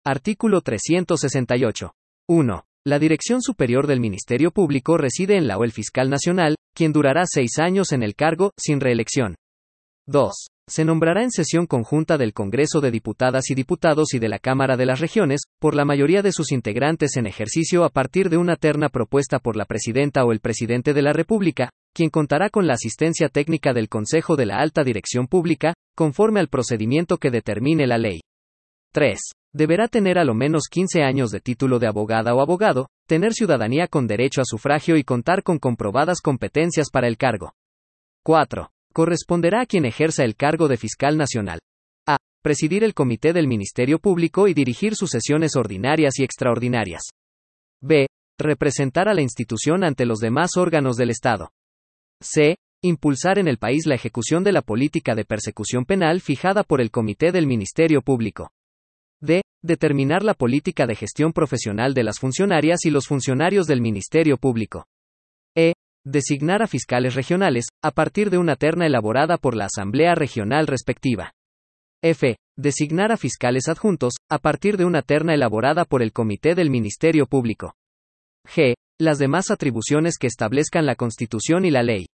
Artículo 368. 1. La Dirección Superior del Ministerio Público reside en la o el Fiscal Nacional, quien durará 6 años en el cargo, sin reelección. 2. Se nombrará en sesión conjunta del Congreso de Diputadas y Diputados y de la Cámara de las Regiones, por la mayoría de sus integrantes en ejercicio a partir de una terna propuesta por la Presidenta o el Presidente de la República, quien contará con la asistencia técnica del Consejo de la Alta Dirección Pública, conforme al procedimiento que determine la ley. 3. Deberá tener a lo menos 15 años de título de abogada o abogado, tener ciudadanía con derecho a sufragio y contar con comprobadas competencias para el cargo. 4. Corresponderá a quien ejerza el cargo de fiscal nacional. A. Presidir el comité del Ministerio Público y dirigir sus sesiones ordinarias y extraordinarias. B. Representar a la institución ante los demás órganos del Estado. C. Impulsar en el país la ejecución de la política de persecución penal fijada por el comité del Ministerio Público. D. Determinar la política de gestión profesional de las funcionarias y los funcionarios del Ministerio Público. E. Designar a fiscales regionales, a partir de una terna elaborada por la Asamblea Regional respectiva. F. Designar a fiscales adjuntos, a partir de una terna elaborada por el Comité del Ministerio Público. G. Las demás atribuciones que establezcan la Constitución y la ley.